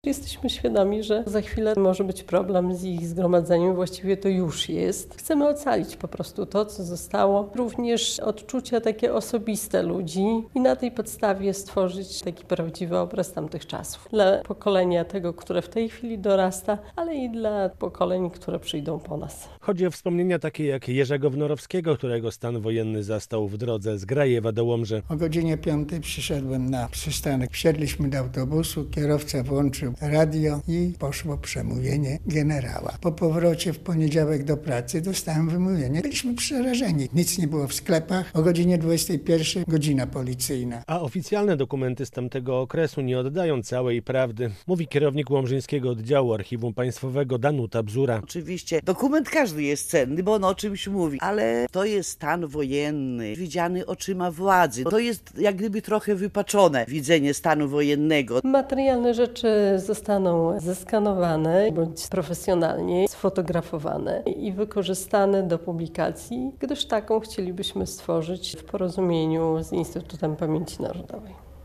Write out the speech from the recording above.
Jesteśmy świadomi, że za chwilę może być problem z ich zgromadzeniem, właściwie to już jest. Chcemy ocalić po prostu to, co zostało, również odczucia takie osobiste ludzi i na tej podstawie stworzyć taki prawdziwy obraz tamtych czasów. Dla pokolenia tego, które w tej chwili dorasta, ale i dla pokoleń, które przyjdą po nas. Chodzi o wspomnienia takie jak Jerzego Wnorowskiego, którego stan wojenny zastał w drodze z Grajewa do Łomży. O godzinie 5 przyszedłem na przystanek. Wsiedliśmy do autobusu, kierowca włączył radio i poszło przemówienie generała. Po powrocie w poniedziałek do pracy dostałem wymówienie. Byliśmy przerażeni. Nic nie było w sklepach. O godzinie 21 godzina policyjna. A oficjalne dokumenty z tamtego okresu nie oddają całej prawdy, mówi kierownik Łomżyńskiego Oddziału Archiwum Państwowego Danuta Bzura. Oczywiście dokument każdy jest cenny, bo on o czymś mówi, ale to jest stan wojenny, widziany oczyma władzy. To jest jak gdyby trochę wypaczone widzenie stanu wojennego. Materialne rzeczy zostaną zeskanowane bądź profesjonalnie sfotografowane i wykorzystane do publikacji, gdyż taką chcielibyśmy stworzyć w porozumieniu z Instytutem Pamięci Narodowej.